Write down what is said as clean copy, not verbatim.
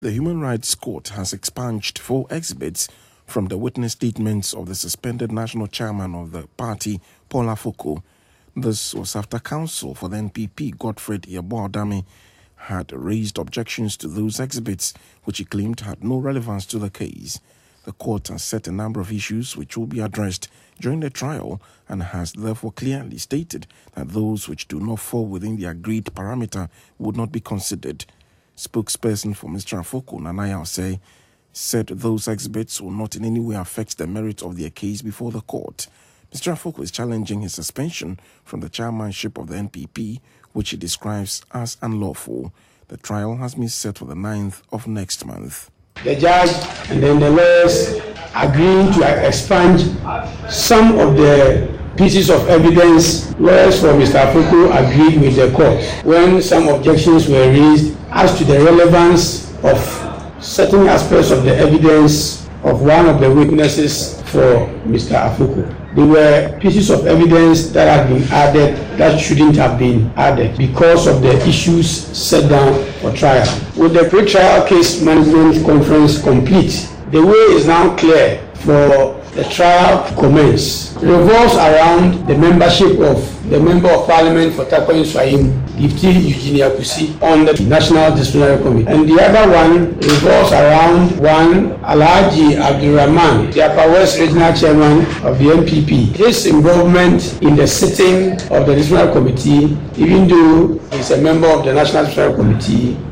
The Human Rights Court has expunged 4 exhibits from the witness statements of the suspended national chairman of the party, Paul Afoko. This was after counsel for the NPP, Godfred Yeboah-Dame, had raised objections to those exhibits, which he claimed had no relevance to the case. The court has set a number of issues which will be addressed during the trial and has therefore clearly stated that those which do not fall within the agreed parameter would not be considered. Spokesperson for Mr. Afoko, Nanaya Osei, said those exhibits will not in any way affect the merit of their case before the court. Mr. Afoko is challenging his suspension from the chairmanship of the NPP, which he describes as unlawful. The trial has been set for the 9th of next month. The judge and then the lawyers agreeing to expunge some of the pieces of evidence. Lawyers for Mr. Afoko agreed with the court when some objections were raised as to the relevance of certain aspects of the evidence of one of the witnesses for Mr. Afoko. There were pieces of evidence that had been added that shouldn't have been added because of the issues set down for trial. With the pre-trial case management conference complete, the way is now clear for the trial to commence. It revolves around the membership of the Member of Parliament for Takoradi Nsuaim, Gifty Eugenia Kusi, on the National Disciplinary Committee. And the other one revolves around one Alhaji Abdulrahman, the Upper West Regional Chairman of the NPP. His involvement in the sitting of the Disciplinary Committee, even though he's a member of the National Disciplinary Committee,